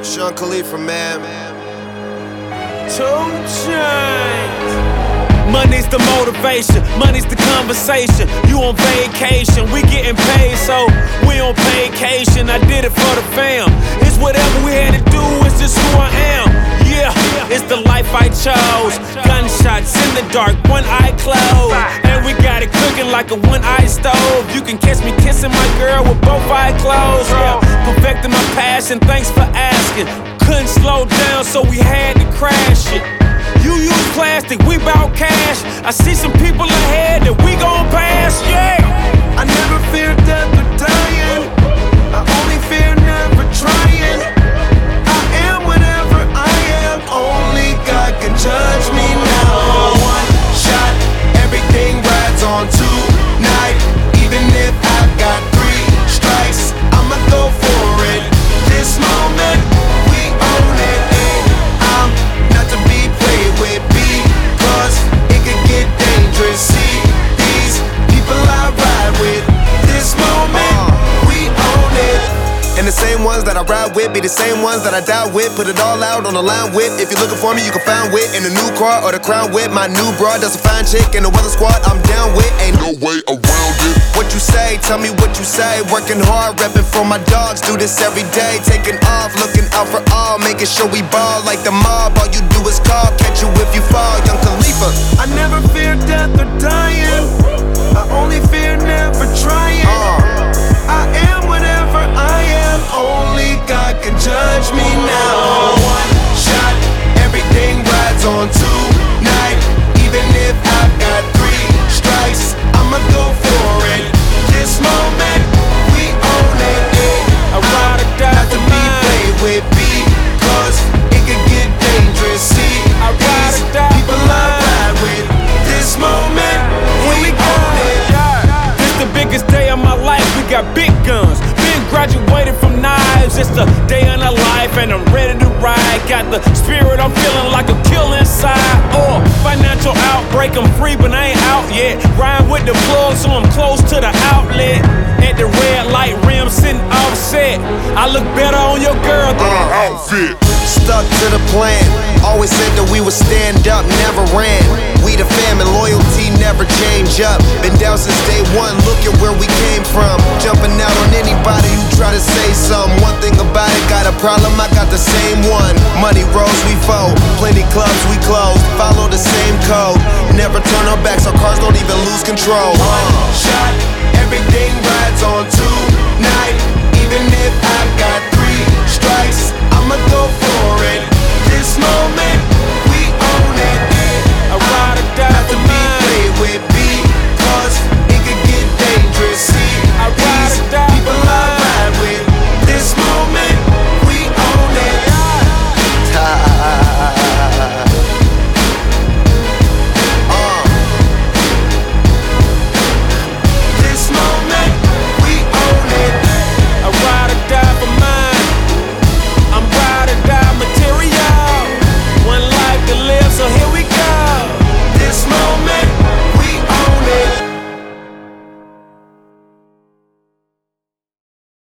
Sean Khalifa, man. 2 Chainz. Money's the motivation, money's the conversation. You on vacation, we getting paid, so we on vacation. I did it for the fam. It's whatever we had to do, it's just who I am. Yeah, it's the life I chose. Gunshots in the dark, one eye closed, and we got it cooking like a one-eye stove. You can catch me kissing my girl with both eyes closed. Yeah, perfecting my passion, thanks for asking. Couldn't slow down, so we had to crash it. You use plastic, we bout cash. I see some people ahead that we gon' pass, yeah. I never fear death or dying. I only fear never trying. I am whatever I am. Only God can judge me now. One shot, everything rides on tonight. Even if I've got 3 strikes, I'ma go for it. This moment, we own it. And I'm not to be played with, because it could get dangerous. See these people I ride with. This moment, we own it. And the same ones that I ride with be the same ones that I die with. Put it all out on the line with. If you're looking for me, you can find wit in the new car or the crown with. My new broad does a fine chick in the weather squad. I'm down with, ain't no way around it. What you say, tell me what you say. Working hard, repping for my dogs. Do this every day, taking off, looking out for all, making sure we ball like the mob. All you do is call, catch you if you fall. Young Khalifa. I never fear death or dying. I only fear never trying. I am whatever I am. Only God can judge me now. One shot, everything rides on tonight. Even if I've got 3 strikes, I'ma go for it. This moment, we own it. I ride or die not to for be mine. played with, because it could get dangerous. See, I ride these or die people for I mine. ride with. This moment, we go. own it. This the biggest day of my life, we got big guns. Been graduated from knives, it's the day of the life and I'm ready to ride. Got the spirit, I'm feeling like a kill inside. Financial outbreak, I'm free but I ain't out yet. Ride with the plug so I'm close to the outlet. At the red light rim sitting offset. I look better on your girl than an outfit. Stuck to the plan. Always said that we would stand up, never ran. We the fam and loyalty never change up. Been down since day one, look at where we came from. Jumping out on anybody who try to say something. One thing about it, got a problem, I got the same one. Money rolls, we fold. Plenty clubs, we close. Follow the same code. Never turn our backs, our cars don't even lose control. One shot,